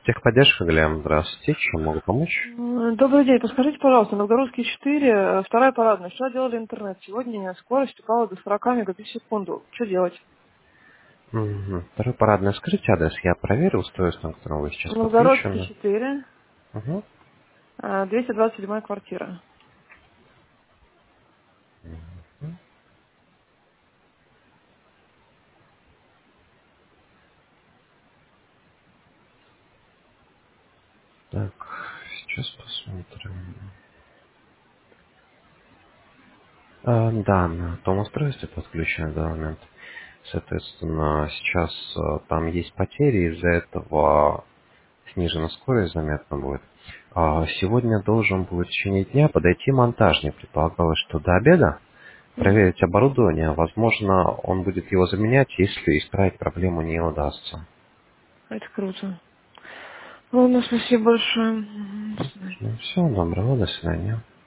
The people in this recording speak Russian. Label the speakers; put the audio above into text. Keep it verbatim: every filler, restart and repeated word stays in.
Speaker 1: Техподдержка, Глеб, здравствуйте. Чем могу помочь?
Speaker 2: М, Добрый день. Подскажите, пожалуйста, Новгородский четыре, э, вторая парадная. Вчера делали интернет. Сегодня скорость упала до сорок мегабит в секунду. Что делать?
Speaker 1: Угу. Второй парадный. Скажите адрес. Я проверю устройство, на котором вы сейчас
Speaker 2: Новгородский
Speaker 1: подключены.
Speaker 2: четыре,
Speaker 1: Угу.
Speaker 2: э, двести двадцать седьмая квартира.
Speaker 1: Так, сейчас посмотрим. А, да, на том устройстве подключен в данный момент. Соответственно, сейчас а, там есть потери, из-за этого снижена скорость заметно будет. А, сегодня должен будет в течение дня подойти монтажник. Предполагалось, что до обеда
Speaker 2: Мгм.
Speaker 1: проверить оборудование. Возможно, он будет его заменять, если исправить проблему не удастся.
Speaker 2: Это круто. Ладно, спасибо большое. Мгм.
Speaker 1: Ну, все, доброго, до свидания.